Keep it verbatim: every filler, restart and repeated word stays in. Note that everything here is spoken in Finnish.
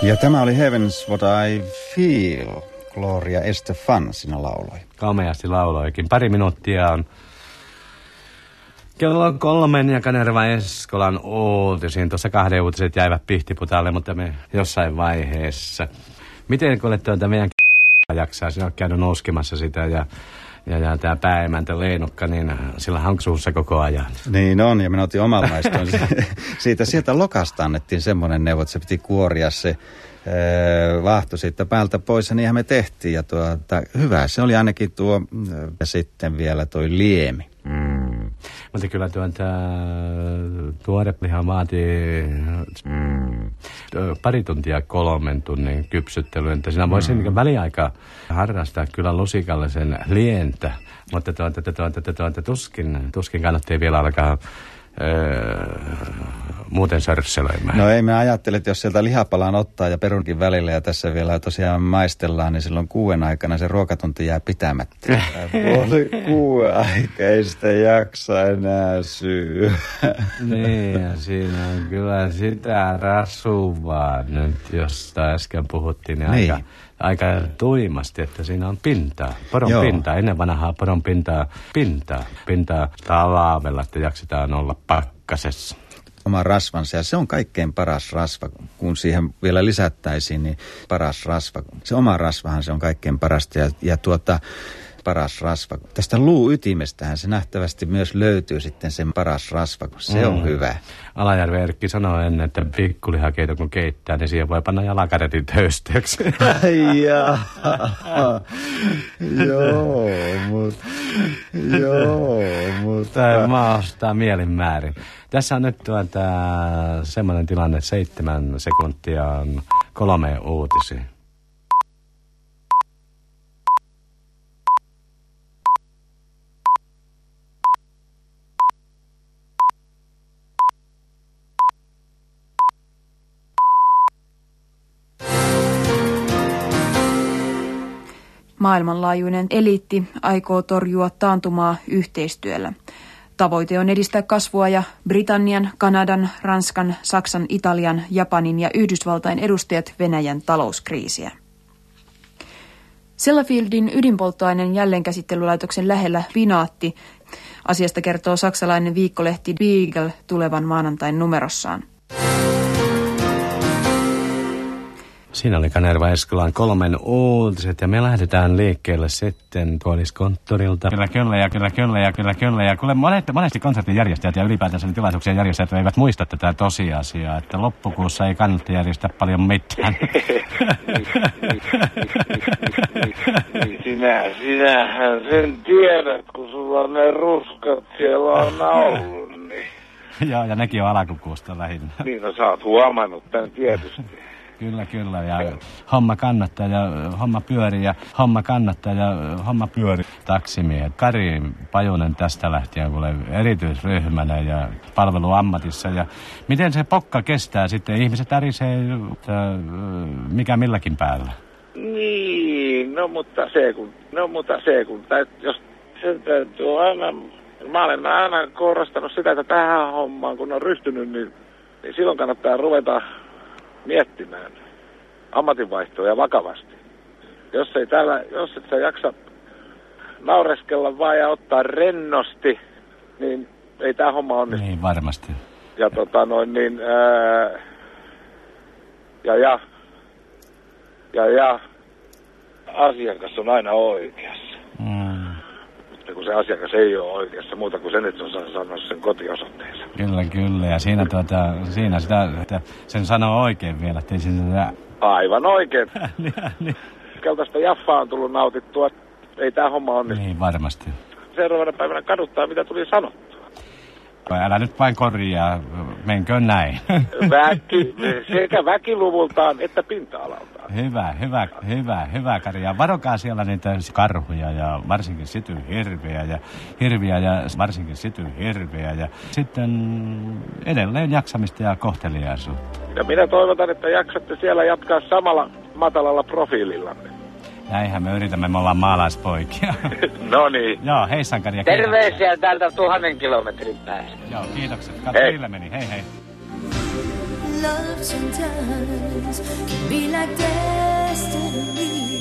Ja tämä oli Heaven's What I Feel. Gloria Estefan sinä lauloi. Kameasti lauloikin. Pari minuuttia on kello kolmen ja Kanerva Eskolan uutisiin. Tuossa kahden uutiset jäivät Pihtiputaalle, mutta me jossain vaiheessa. Miten kun olette tuota meidän jaksaa? Sinä olet käynyt nouskemassa sitä ja... Ja, ja tämä pääemäntä Leenukka, niin sillä hanksuussa koko ajan. Niin on, ja minä otin omalla maistoon. Siitä sieltä lokasta annettiin semmoinen neuvo, että se piti kuoria se ee, vaahto siitä päältä pois, ja niinhän me tehtiin. Ja tuota, hyvä, se oli ainakin tuo, ja sitten vielä toi liemi. Mm. Mutta kyllä tuon tuore liha vaatii mm. pari tuntia kolmen tunnin kypsyttelyyn, että siinä voisi mm. väliaikaa harrastaa kyllä lusikallisen lientä, mutta tuota, tuota, tuota, tuota, tuskin, tuskin kannattaa vielä alkaa öö, muuten sörselöimään. No ei, me ajattelin, että jos sieltä lihapalan ottaa ja perunkin välillä ja tässä vielä tosiaan maistellaan, niin silloin kuuden aikana se ruokatunti jää pitämättä. Puoli kuuden aika, ei sitä jaksa enää syö. Niin, ja siinä on kyllä sitä rasuvaa nyt, josta äsken puhuttiin, niin, niin. aika... Aika tuimasti, että siinä on pintaa. Poron Joo. pintaa. Ennen vanhaa poron pintaa. Pintaa. Pintaa talvella, että jaksetaan olla pakkasessa. Oma rasvansa, ja se on kaikkein paras rasva, kun siihen vielä lisättäisiin, niin paras rasva. Se oma rasvahan se on kaikkein parasta, ja, ja tuota... paras rasva. Tästä luuytimestähän se nähtävästi myös löytyy sitten sen paras rasva, kun se mm. on hyvä. Alajärven Erkki sanoi ennen, että pikkulihakeito kun keittää, niin siihen voi panna jalakaretin töysteeksi. Ai jaa. Joo, mutta... Joo, mutta... Tai maastaa mielinmäärin. Tässä on nyt tuota semmoinen tilanne, että seitsemän sekuntia on kolme uutisia. Maailmanlaajuinen eliitti aikoo torjua taantumaa yhteistyöllä. Tavoite on edistää kasvua ja Britannian, Kanadan, Ranskan, Saksan, Italian, Japanin ja Yhdysvaltain edustajat Venäjän talouskriisiä. Sellafieldin ydinpolttoaineen jälleenkäsittelylaitoksen lähellä vinaatti. Asiasta kertoo saksalainen viikkolehti Spiegel tulevan maanantain numerossaan. Siinä oli Kanerva Eskolan kolmen uutiset ja me lähdetään liikkeelle sitten Koilliskonttorilta. Kyllä, kyllä ja kyllä, kyllä ja kyllä, kyllä ja kyllä monesti, monesti konsertin järjestäjät ja ylipäätänsä tilaisuuksien järjestäjät eivät muista tätä tosiasiaa, että loppukuussa ei kannata järjestää paljon mitään. Sinä, sinähän sen tiedät, kun sulla ne ruskat siellä on ollut, niin... Joo, ja nekin on alakukuusta lähinnä. Niin, no sä oot huomannut tämän tietysti. Kyllä, kyllä. Ja homma kannattaa ja homma pyörii ja homma kannattaa ja homma pyörii. Taksimiehet. Kari Pajunen tästä lähtien kuule erityisryhmänä ja palveluammatissa. Ja miten se pokka kestää sitten? Ihmiset ärisee mikä milläkin päällä. Niin, no mutta se kun, no mutta se kun, täyt, jos sen täytyy aina, mä olen aina korostanut sitä, että tähän hommaan kun on ryhtynyt, niin, niin silloin kannattaa ruveta miettimään ammatinvaihtoja vakavasti. Jos ei täällä, jos et sä jaksa naureskella vaan ja ottaa rennosti, niin ei tää homma onnistu. Niin, varmasti. Ja tota noin niin, ää, ja ja, ja ja, asiakas on aina oikeassa. Mm. Mutta kun se asiakas ei ole oikeassa muuta kuin sen, että se on sanonut sen kotiosoitteensa. Kyllä, kyllä. Ja siinä, tuota, siinä sitä, että sen sanoo oikein vielä, ettei siinä... Aivan oikein. niin. Keltaista jaffaa on tullut nautittua. Ei tää homma onnistu. Niin, varmasti. Seuraavana päivänä kaduttaa, mitä tuli sanottua. Älä nyt vain korjaa, menkö näin? Väki, sekä väkiluvultaan että pinta-alaltaan. Hyvä, hyvä, hyvä, hyvä Kari. Ja varokaa siellä niitä karhuja ja varsinkin sityhirviä ja hirviä ja varsinkin sityhirviä. Ja sitten edelleen jaksamista ja kohteliaisuutta. Ja minä toivotan, että jaksatte siellä jatkaa samalla matalalla profiilillanne. Näinhän me yritämme, me ollaan maalaispoikia. No niin. Joo, hei Sankari ja terveisiä täältä tuhannen kilometrin päästä. Joo, kiitokset. Katso, millä meni. Hei hei. love sometimes can be like destiny.